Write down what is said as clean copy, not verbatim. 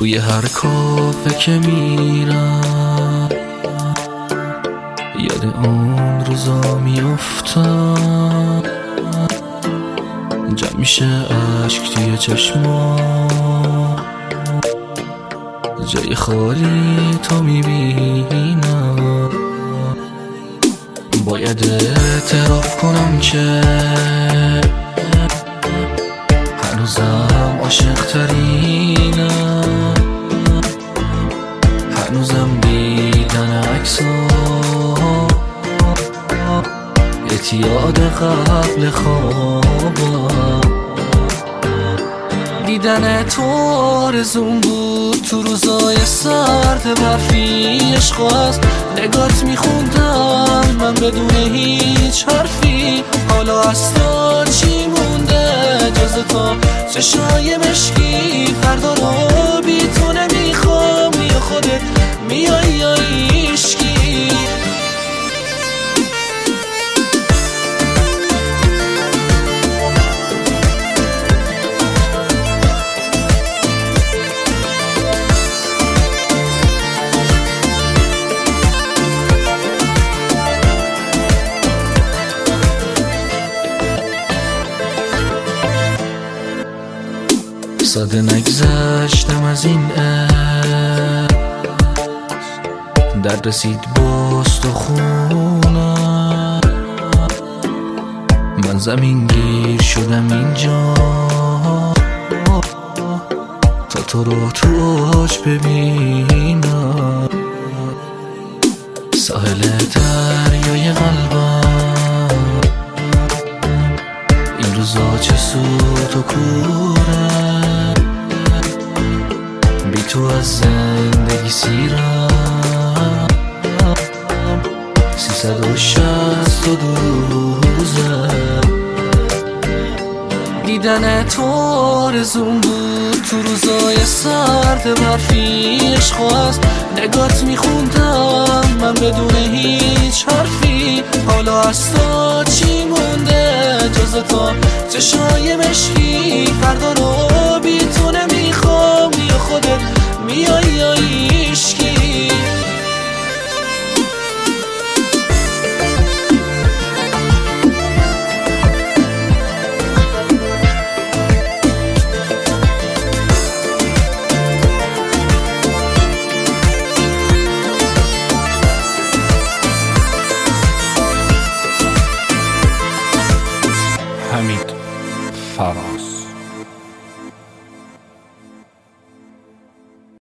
توی هر کافه که میرم یاد اون روزا میافتم، جمع میشه عشق توی چشمام، جای خالی تو میبینم. باید اعتراف کنم که هنوزم عاشق ترینم، هنوزم دیدن عکسا اعتیاد قبل خوابم. دیدن تو آرزوم بود تو روزای سرد برفی عشق است. نگات میخوندم من بدون هیچ حرفی، حالا از تو چی مونده جز تو چشای مشکی؟ فردا رو بی تو نمیخوام، یا خودت میای یا عشقی. ساده نگذشتم از این عشق، درد رسید باز تو خونم، من زمین گیر شدم اینجا تا تو رو تو اوج ببینم. ساحل دریای قلبم این روزا چه سوت و کوره، بی تو از زندگی سیرم 362 روزه. دیدن تو آرزوم بود تو روزای سرد برفی عشق است. نگات میخوندم من بدون هیچ حرفی، حالا از تو چی مونده جز تو چشای مشکی؟ فردا رو بی تو